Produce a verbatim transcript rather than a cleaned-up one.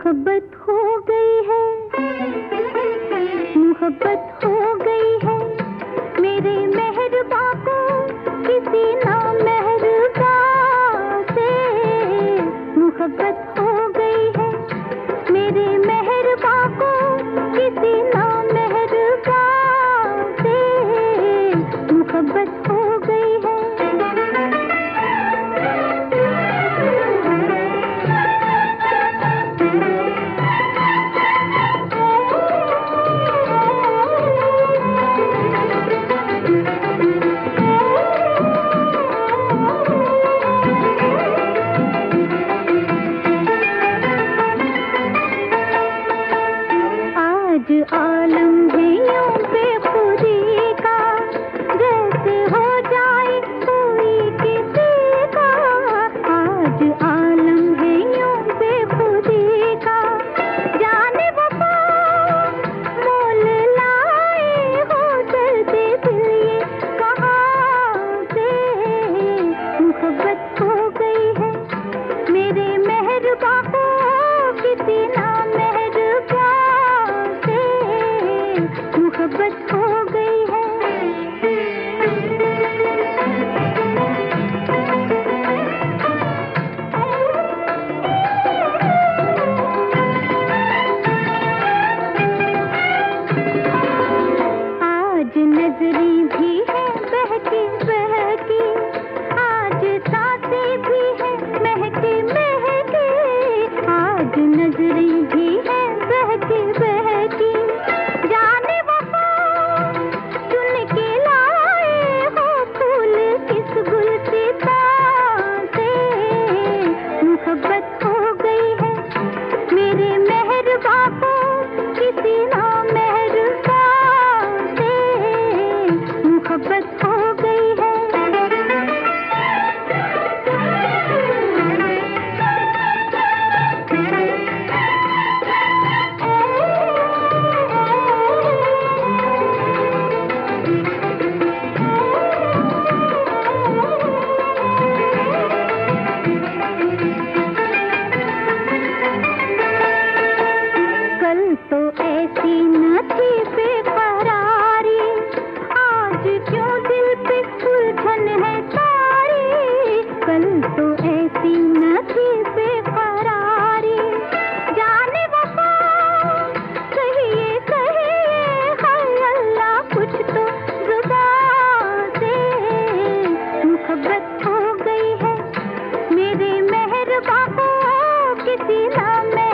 मोहब्बत हो गई है, मोहब्बत हो गई है मेरे मेहरबा को किसी नामेहरबा से। मोहब्बत हो गई है मेरे मेहरबा को किसी नामेहरबा से। मोहब्बत हो गई है। आलम है यूं बेखुदी का, जैसे हो जाए कोई किसी का। आज आलम है यूं बेखुदी का, जाने वफा मोल लाए हो चलते दिल ये कहाँ से। मोहब्बत हो गई है मेरे मेहरबा को किसी नामेहरबा। मोहब्बत हो गई है। आज नजरी भी है बहकी बहकी, आज सांसें भी है महकी महकी। आज नजरी भी है बहकी बहकी, मोहब्बत हो गई है मेरे मेहरबा को किसी नामेहरबा से। मोहब्बत हो गई है। तो ऐसी न थी बेकरारी, आज क्यों दिल पे उलझन है सारी। कल तो ऐसी न थी बेकरारी, जाने वफा कहिए कहिए हाय अल्लाह कुछ तो जुबान से। मोहब्बत हो गई है मेरे मेहरबा को किसी नाम में